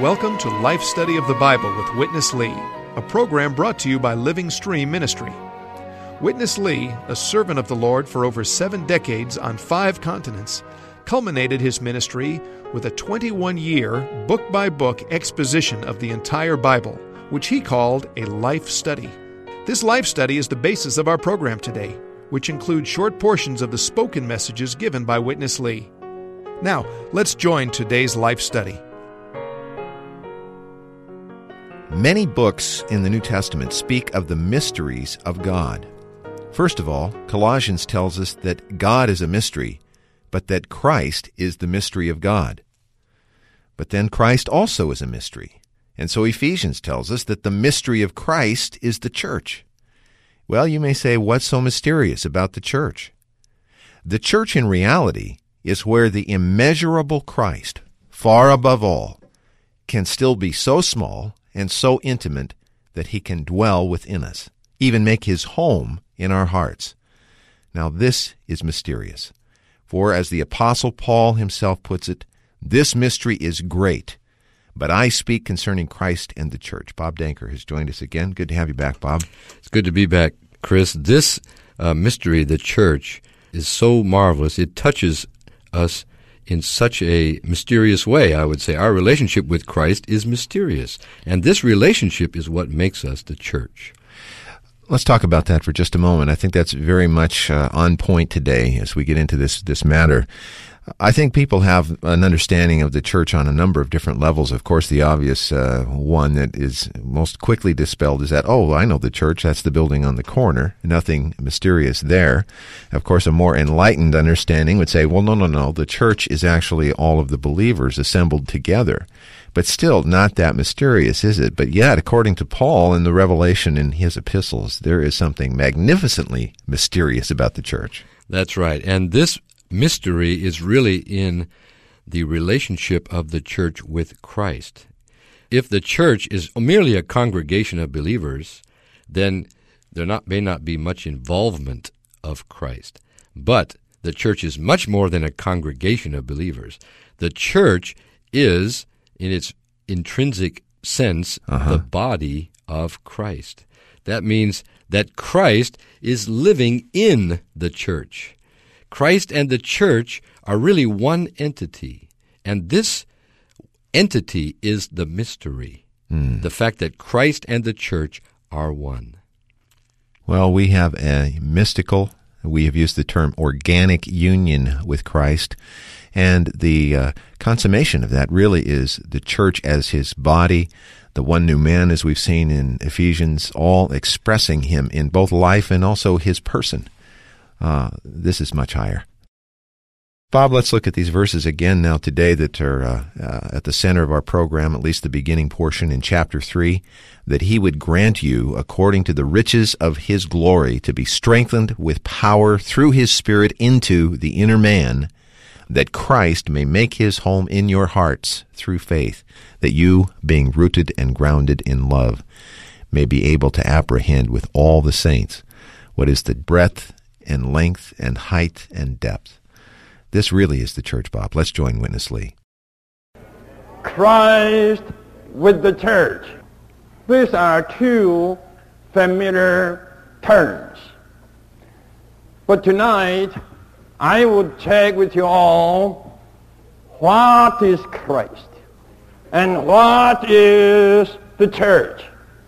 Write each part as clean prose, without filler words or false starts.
Welcome to Life Study of the Bible with Witness Lee, a program brought to you by Living Stream Ministry. Witness Lee, a servant of the Lord for over 7 decades on 5 continents, culminated his ministry with a 21-year, book-by-book exposition of the entire Bible, which he called a life study. This life study is the basis of our program today, which includes short portions of the spoken messages given by Witness Lee. Now, let's join today's life study. Many books in the New Testament speak of the mysteries of God. First of all, Colossians tells us that God is a mystery, but that Christ is the mystery of God. But then Christ also is a mystery. And so Ephesians tells us that the mystery of Christ is the church. Well, you may say, what's so mysterious about the church? The church in reality is where the immeasurable Christ, far above all, can still be so small and so intimate that he can dwell within us, even make his home in our hearts. Now this is mysterious. For as the Apostle Paul himself puts it, this mystery is great, but I speak concerning Christ and the church. Bob Danker has joined us again. Good to have you back, Bob. It's good to be back, Chris. This mystery, the church, is so marvelous. It touches us in such a mysterious way, I would say. Our relationship with Christ is mysterious, and this relationship is what makes us the church. Let's talk about that for just a moment. I think that's very much on point today as we get into this matter. I think people have an understanding of the church on a number of different levels. Of course, the obvious one that is most quickly dispelled is that, oh, I know the church, that's the building on the corner. Nothing mysterious there. Of course, a more enlightened understanding would say, well, no, the church is actually all of the believers assembled together. But still not that mysterious, is it? But yet, according to Paul in the Revelation in his epistles, there is something magnificently mysterious about the church. That's right. And this mystery is really in the relationship of the church with Christ. If the church is merely a congregation of believers, then there may not be much involvement of Christ. But the church is much more than a congregation of believers. The church is, in its intrinsic sense, the body of Christ. That means that Christ is living in the church. Christ and the church are really one entity, and this entity is the mystery, the fact that Christ and the church are one. Well, we have a mystical, we have used the term organic union with Christ, and the consummation of that really is the church as his body, the one new man, as we've seen in Ephesians, all expressing him in both life and also his person. This is much higher. Bob, let's look at these verses again now today that are at the center of our program, at least the beginning portion in chapter 3, that he would grant you, according to the riches of his glory, to be strengthened with power through his Spirit into the inner man, that Christ may make his home in your hearts through faith, that you, being rooted and grounded in love, may be able to apprehend with all the saints what is the breadth and length and height and depth. This really is the church, Bob. Let's join Witness Lee. Christ with the church. These are 2 familiar terms. But tonight, I would check with you all, what is Christ? And what is the church?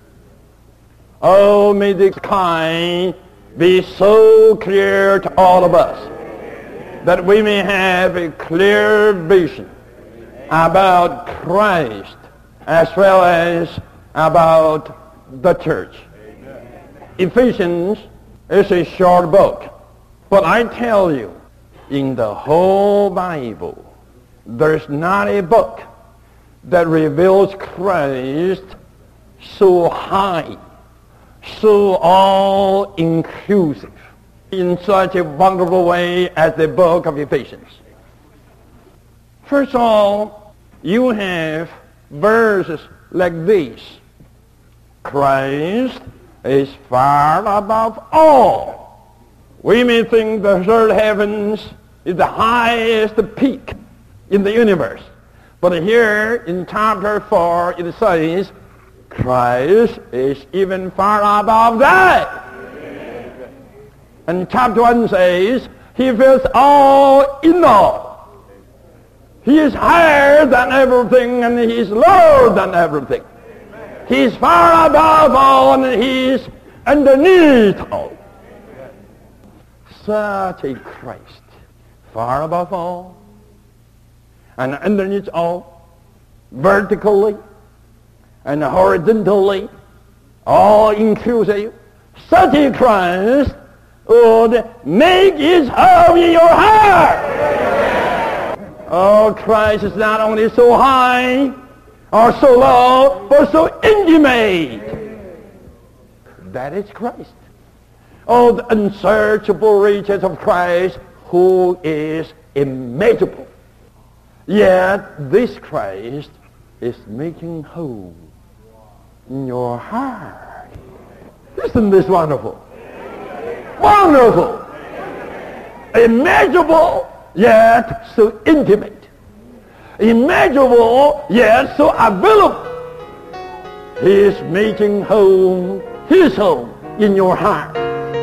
Oh, may the kind be so clear to all of us that we may have a clear vision about Christ as well as about the church. Ephesians is a short book, but I tell you, in the whole Bible, there's not a book that reveals Christ so high, so all-inclusive, in such a wonderful way as the book of Ephesians. First of all, you have verses like these. Christ is far above all. We may think the third heavens is the highest peak in the universe, But here in chapter 4 it says, Christ is even far above that. And chapter 1 says, He fills all in all. He is higher than everything, and He is lower than everything. He is far above all, and He is underneath all. Such a Christ, far above all, and underneath all, vertically and horizontally, all inclusive. Such a Christ would make His home in your heart. Oh, Christ is not only so high or so low, but so intimate. That is Christ. Oh, the unsearchable riches of Christ, who is immeasurable. Yet this Christ is making home in your heart. Isn't this wonderful? Wonderful! Immeasurable, yet so intimate. Immeasurable, yet so available. He is making home, His home, in your heart.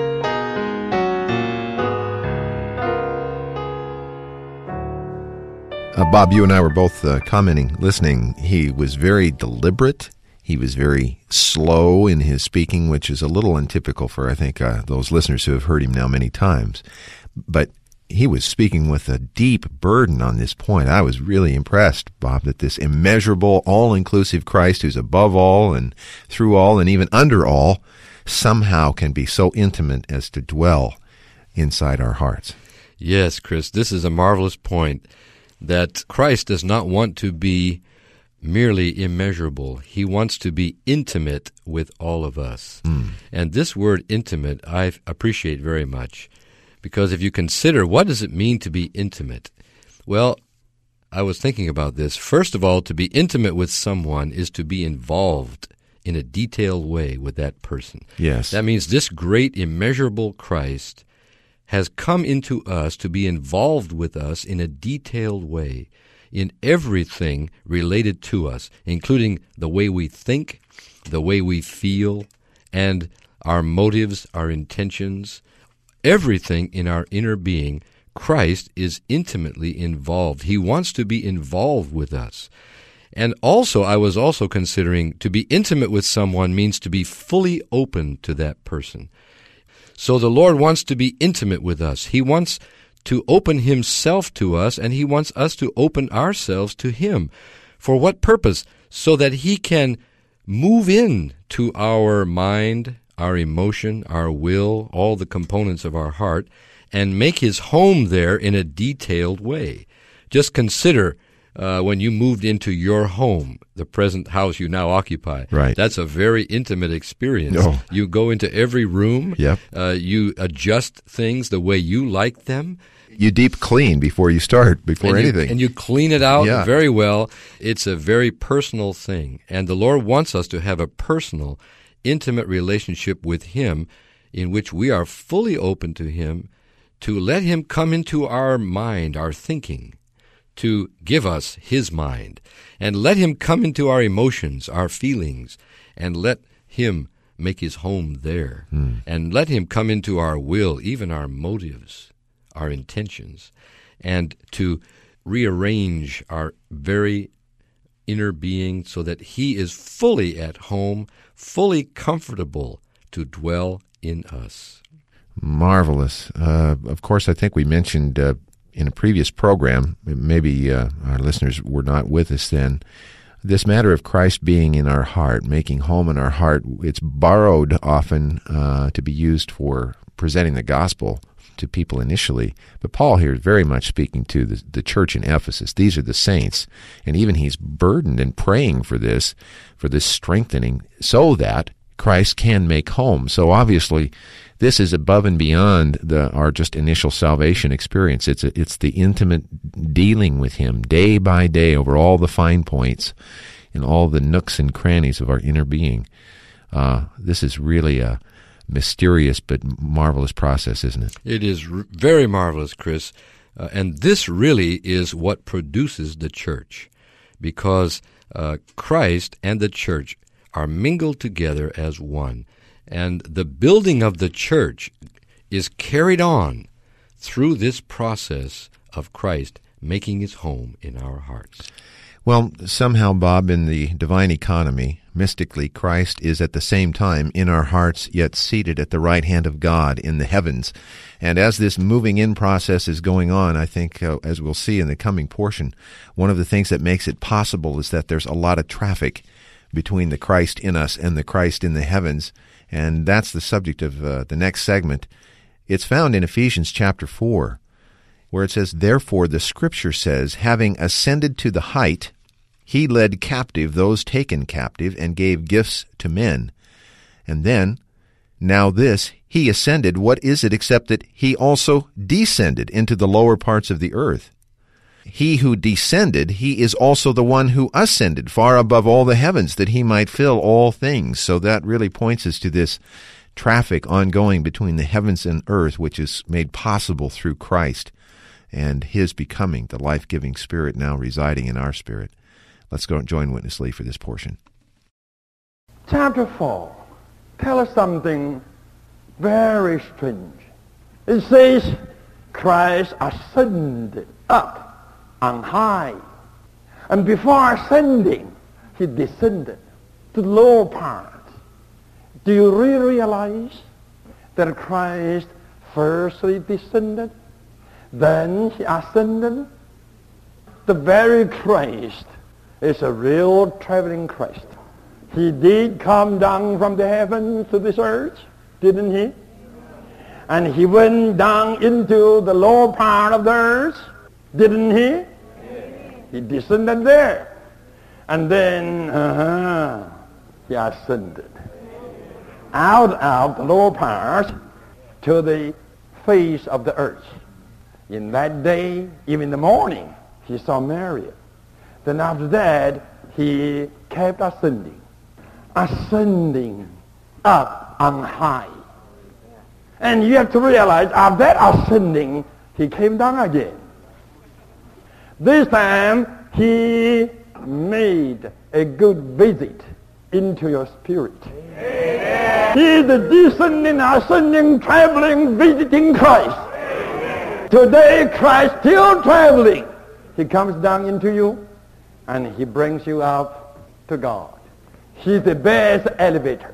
Bob, you and I were both commenting, listening. He was very deliberate. He was very slow in his speaking, which is a little untypical for, I think, those listeners who have heard him now many times. But he was speaking with a deep burden on this point. I was really impressed, Bob, that this immeasurable, all-inclusive Christ who's above all and through all and even under all somehow can be so intimate as to dwell inside our hearts. Yes, Chris, this is a marvelous point, that Christ does not want to be merely immeasurable. He wants to be intimate with all of us. And this word intimate I appreciate very much, because if you consider what does it mean to be intimate? Well, I was thinking about this. First of all, to be intimate with someone is to be involved in a detailed way with that person. Yes. That means this great immeasurable Christ has come into us to be involved with us in a detailed way in everything related to us, including the way we think, the way we feel, and our motives, our intentions, everything in our inner being. Christ is intimately involved. He wants to be involved with us. And also, I was also considering to be intimate with someone means to be fully open to that person. So the Lord wants to be intimate with us. He wants to open Himself to us, and He wants us to open ourselves to Him. For what purpose? So that He can move in to our mind, our emotion, our will, all the components of our heart, and make His home there in a detailed way. Just consider when you moved into your home, the present house you now occupy. Right. That's a very intimate experience. Oh. You go into every room. Yep. You adjust things the way you like them. You deep clean before you start, before anything. And you clean it out Yeah. very well. It's a very personal thing. And the Lord wants us to have a personal, intimate relationship with Him in which we are fully open to Him, to let Him come into our mind, our thinking, to give us His mind, and let Him come into our emotions, our feelings, and let Him make His home there, and let Him come into our will, even our motives, our intentions, and to rearrange our very inner being so that He is fully at home, fully comfortable to dwell in us. Marvelous. Of course, I think we mentioned in a previous program, maybe our listeners were not with us then, this matter of Christ being in our heart, making home in our heart, it's borrowed often to be used for presenting the gospel to people initially. But Paul here is very much speaking to the church in Ephesus. These are the saints. And even he's burdened and praying for this strengthening so that Christ can make home. So obviously, this is above and beyond our just initial salvation experience. It's the intimate dealing with Him day by day over all the fine points in all the nooks and crannies of our inner being. This is really a mysterious but marvelous process, isn't it? It is very marvelous, Chris. And this really is what produces the church. because Christ and the church are mingled together as one. And the building of the church is carried on through this process of Christ making his home in our hearts. Well, somehow, Bob, in the divine economy, mystically, Christ is at the same time in our hearts, yet seated at the right hand of God in the heavens. And as this moving in process is going on, I think, as we'll see in the coming portion, one of the things that makes it possible is that there's a lot of traffic between the Christ in us and the Christ in the heavens. And that's the subject of the next segment. It's found in Ephesians chapter 4. Where it says, "Therefore the Scripture says, having ascended to the height, he led captive those taken captive and gave gifts to men. And then, now this, he ascended, what is it except that he also descended into the lower parts of the earth? He who descended, he is also the one who ascended far above all the heavens, that he might fill all things." So that really points us to this traffic ongoing between the heavens and earth, which is made possible through Christ and his becoming the life-giving Spirit now residing in our spirit. Let's go and join Witness Lee for this portion. Chapter 4 tells us something very strange. It says, Christ ascended up on high. And before ascending, he descended to the lower part. Do you really realize that Christ firstly descended? Then he ascended. The very Christ is a real traveling Christ. He did come down from the heavens to this earth, didn't he? And he went down into the lower part of the earth, didn't he? He descended there. And then he ascended out of the lower part to the face of the earth. In that day, even in the morning, he saw Mary. Then after that, he kept ascending up on high. And you have to realize, after that ascending, he came down again. This time, he made a good visit into your spirit. Amen. He is the descending, ascending, traveling, visiting Christ. Today, Christ still traveling. He comes down into you, and he brings you up to God. He's the best elevator.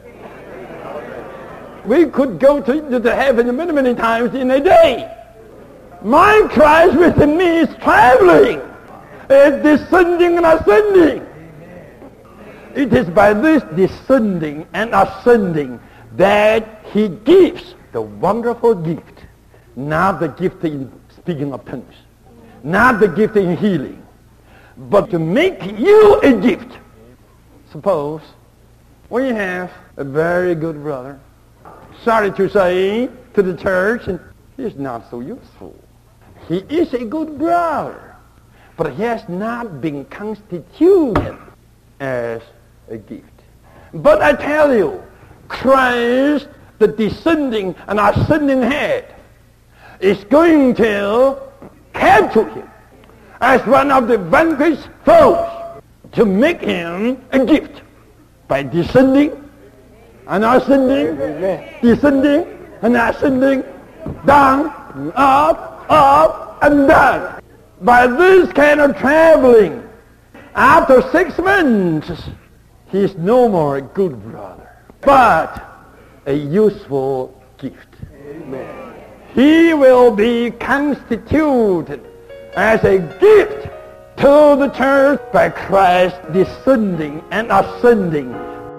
We could go to the heaven many, many times in a day. My Christ within me is traveling. It's descending and ascending. It is by this descending and ascending that he gives the wonderful gift. Not the gift in speaking of tongues, not the gift in healing, but to make you a gift. Suppose we have a very good brother, sorry to say, to the church, and he's not so useful. He is a good brother, but he has not been constituted as a gift. But I tell you, Christ, the descending and ascending head, is going to capture him as one of the vanquished foes to make him a gift by descending and ascending, descending and ascending, down, up, and down. By this kind of traveling, after 6 months, he is no more a good brother, but a useful gift. Amen. He will be constituted as a gift to the church by Christ descending and ascending.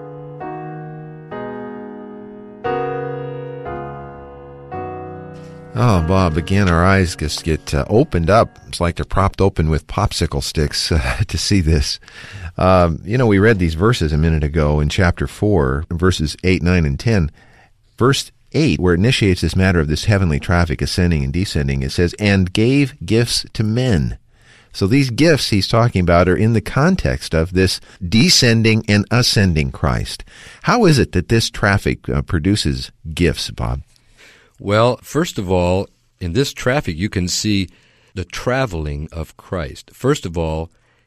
Oh, Bob, again, our eyes just get opened up. It's like they're propped open with popsicle sticks to see this. We read these verses a minute ago in chapter 4, verses 8, 9, and 10. Verse 8, where it initiates this matter of this heavenly traffic ascending and descending, it says, "And gave gifts to men." So these gifts he's talking about are in the context of this descending and ascending Christ. How is it that this traffic produces gifts, Bob? Well, first of all, in this traffic you can see the traveling of Christ. First of all,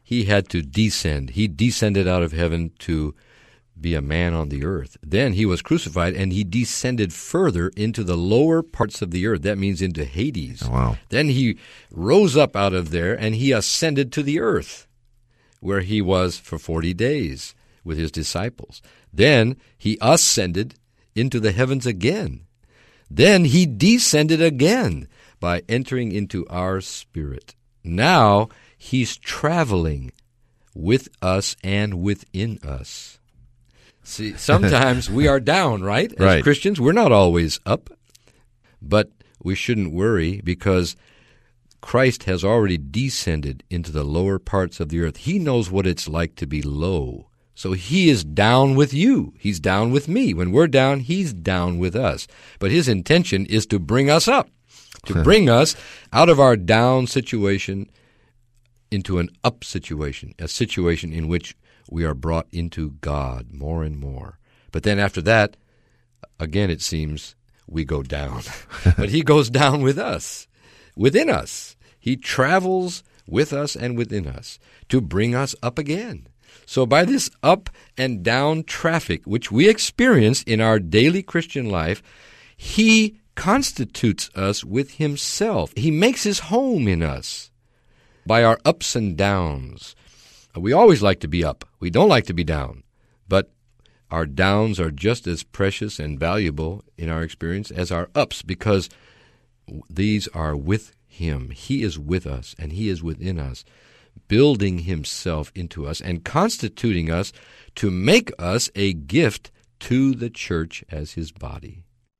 he had to descend. He descended out of heaven to be a man on the earth. Then he was crucified, and he descended further into the lower parts of the earth. That means into Hades. Wow. Then he rose up out of there, and he ascended to the earth, where he was for 40 days with his disciples. Then he ascended into the heavens again. Then he descended again by entering into our spirit. Now he's traveling with us and within us. See, sometimes we are down, right? As Right. Christians, we're not always up. But we shouldn't worry, because Christ has already descended into the lower parts of the earth. He knows what it's like to be low. So he is down with you. He's down with me. When we're down, he's down with us. But his intention is to bring us up, to bring us out of our down situation into an up situation, a situation in which we are brought into God more and more. But then after that, again, it seems we go down. But he goes down with us, within us. He travels with us and within us to bring us up again. So by this up and down traffic, which we experience in our daily Christian life, he constitutes us with himself. He makes his home in us by our ups and downs. We always like to be up. We don't like to be down. But our downs are just as precious and valuable in our experience as our ups, because these are with him. He is with us, and he is within us, building himself into us and constituting us to make us a gift to the church as his body.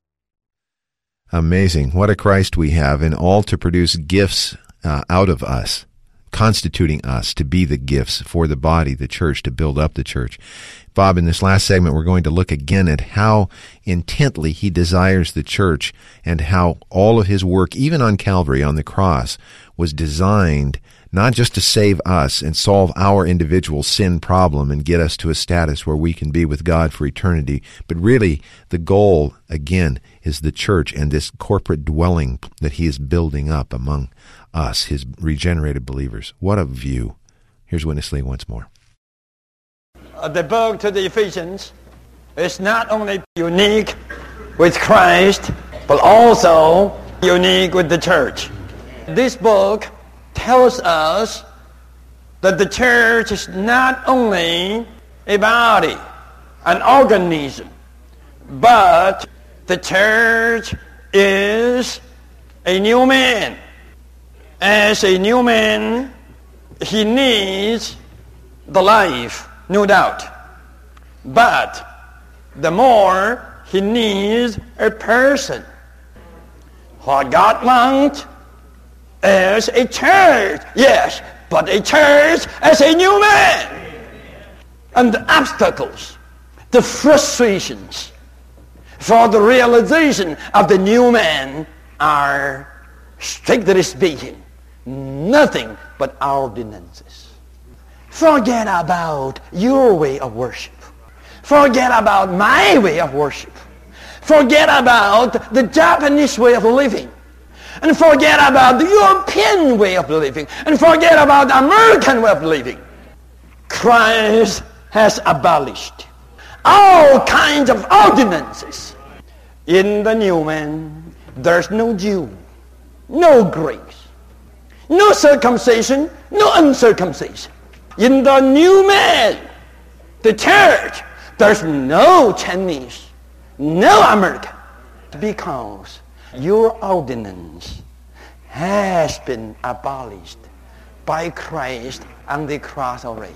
Amazing. What a Christ we have, and all to produce gifts out of us, constituting us to be the gifts for the body, the church, to build up the church. Bob, in this last segment, we're going to look again at how intently he desires the church, and how all of his work, even on Calvary, on the cross, was designed not just to save us and solve our individual sin problem and get us to a status where we can be with God for eternity, but really the goal, again, is the church and this corporate dwelling that he is building up among us, his regenerated believers. What a view. Here's Witness Lee once more. The book to the Ephesians is not only unique with Christ, but also unique with the church. This book tells us that the church is not only a body, an organism, but the church is a new man. As a new man, he needs the life, no doubt. But the more he needs a person. What God wants is a church, yes, but a church as a new man. And the obstacles, the frustrations for the realization of the new man are, strictly speaking, nothing but ordinances. Forget about your way of worship. Forget about my way of worship. Forget about the Japanese way of living. And forget about the European way of living. And forget about the American way of living. Christ has abolished all kinds of ordinances. In the new man, there's no Jew, no Greek, no circumcision, no uncircumcision. In the new man, the church, there's no Chinese, no American, because your ordinance has been abolished by Christ on the cross already.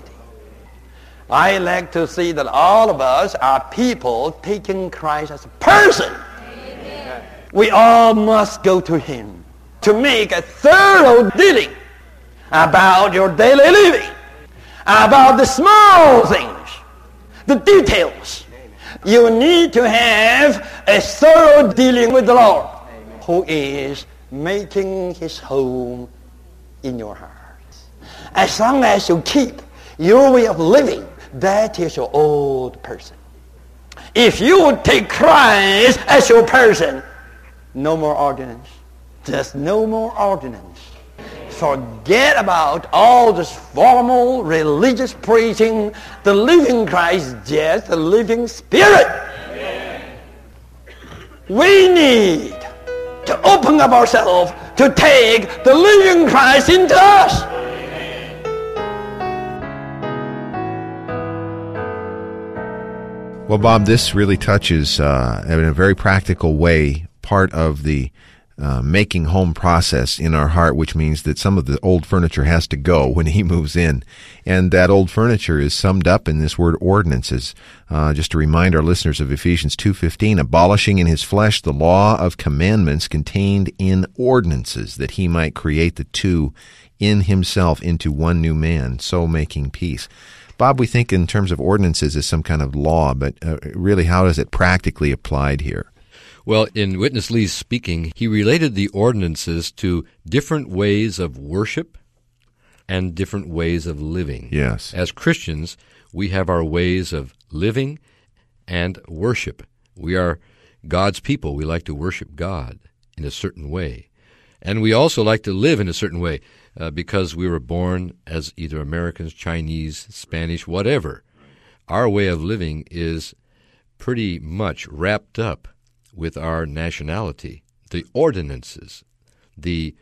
I like to see that all of us are people taking Christ as a person. Amen. We all must go to him to make a thorough dealing about your daily living, about the small things, the details. You need to have a thorough dealing with the Lord, who is making his home in your heart. As long as you keep your way of living, that is your old person. If you would take Christ as your person, no more ordinance. Just no more ordinance. forget about all this formal religious preaching. The living Christ, yes, the living Spirit. Amen. We need to open up ourselves to take the living Christ into us. Well, Bob, this really touches, in a very practical way, part of the making home process in our heart, which means that some of the old furniture has to go when he moves in. And that old furniture is summed up in this word ordinances. Just to remind our listeners of Ephesians 2:15, abolishing in his flesh the law of commandments contained in ordinances, that he might create the two in himself into one new man, so making peace. Bob, we think in terms of ordinances as some kind of law, but really how is it practically applied here? Well, in Witness Lee's speaking, he related the ordinances to different ways of worship and different ways of living. Yes. As Christians, we have our ways of living and worship. We are God's people. We like to worship God in a certain way. And we also like to live in a certain way because we were born as either Americans, Chinese, Spanish, whatever. Our way of living is pretty much wrapped up with our nationality, the ordinances, the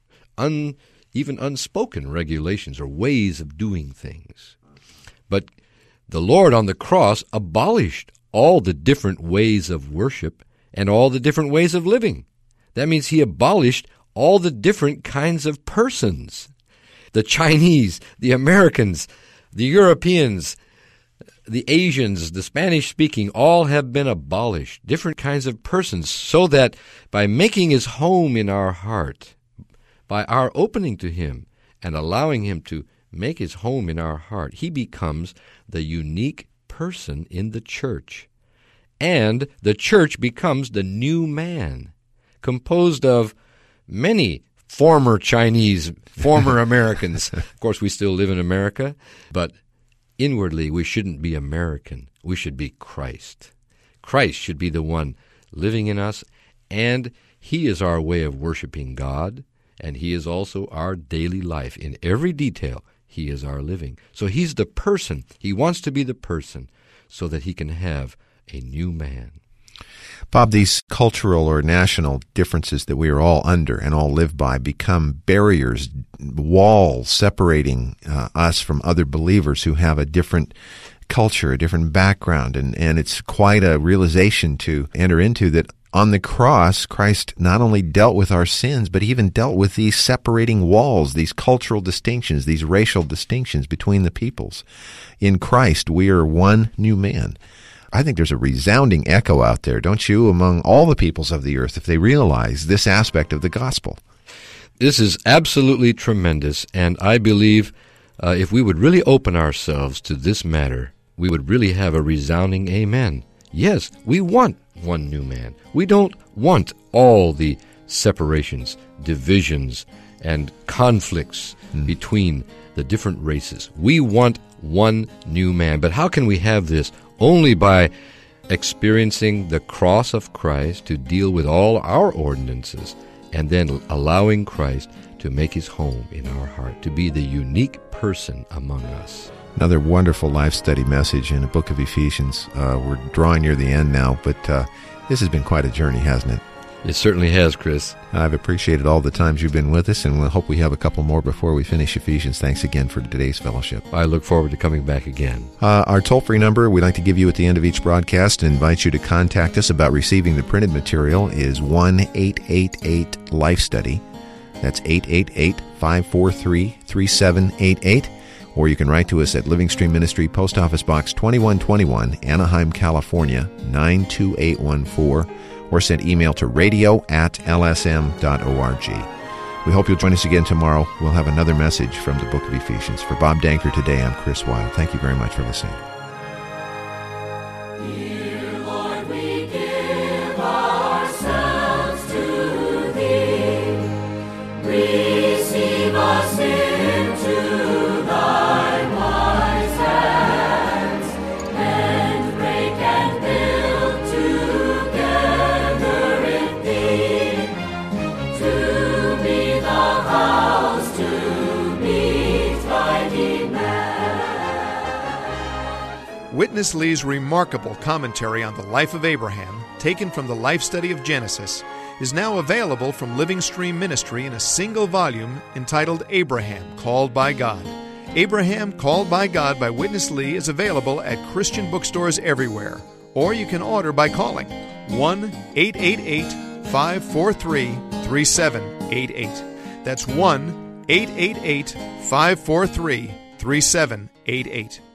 even unspoken regulations or ways of doing things. But the Lord on the cross abolished all the different ways of worship and all the different ways of living. That means he abolished all the different kinds of persons. The Chinese, the Americans, the Europeans, the Asians, the Spanish-speaking, all have been abolished, different kinds of persons, so that by making his home in our heart, by our opening to him and allowing him to make his home in our heart, he becomes the unique person in the church. And the church becomes the new man, composed of many former Chinese, former Americans. Of course, we still live in America, but inwardly, we shouldn't be American. We should be Christ. Christ should be the one living in us, and he is our way of worshiping God, and he is also our daily life. In every detail, he is our living. So he's the person. He wants to be the person so that he can have a new man. Bob, these cultural or national differences that we are all under and all live by become barriers, walls separating us from other believers who have a different culture, a different background. And it's quite a realization to enter into that on the cross, Christ not only dealt with our sins, but he even dealt with these separating walls, these cultural distinctions, these racial distinctions between the peoples. In Christ, we are one new man. I think there's a resounding echo out there, don't you, among all the peoples of the earth if they realize this aspect of the gospel. This is absolutely tremendous, and I believe if we would really open ourselves to this matter, we would really have a resounding amen. Yes, we want one new man. We don't want all the separations, divisions, and conflicts between the different races. We want one new man. But how can we have this? Only by experiencing the cross of Christ to deal with all our ordinances, and then allowing Christ to make his home in our heart, to be the unique person among us. Another wonderful life study message in the book of Ephesians. We're drawing near the end now, but this has been quite a journey, hasn't it? It certainly has, Chris. I've appreciated all the times you've been with us, and we'll hope we have a couple more before we finish Ephesians. Thanks again for today's fellowship. I look forward to coming back again. Our toll-free number we'd like to give you at the end of each broadcast and invite you to contact us about receiving the printed material is 1-888-LIFE-STUDY. That's 888-543-3788. Or you can write to us at Living Stream Ministry, Post Office Box 2121, Anaheim, California, 92814, or send email to radio@lsm.org. We hope you'll join us again tomorrow. We'll have another message from the book of Ephesians. For Bob Danker today, I'm Chris Wilde. Thank you very much for listening. Dear Lord, we give ourselves to Thee. Receive us into Thy wise hands, and break and build together in Thee, to be the house to Witness Lee's remarkable commentary on the life of Abraham, taken from the Life Study of Genesis, is now available from Living Stream Ministry in a single volume entitled Abraham, Called by God. Abraham, Called by God by Witness Lee is available at Christian bookstores everywhere, or you can order by calling 1-888-543-3788. That's 1-888-543-3788.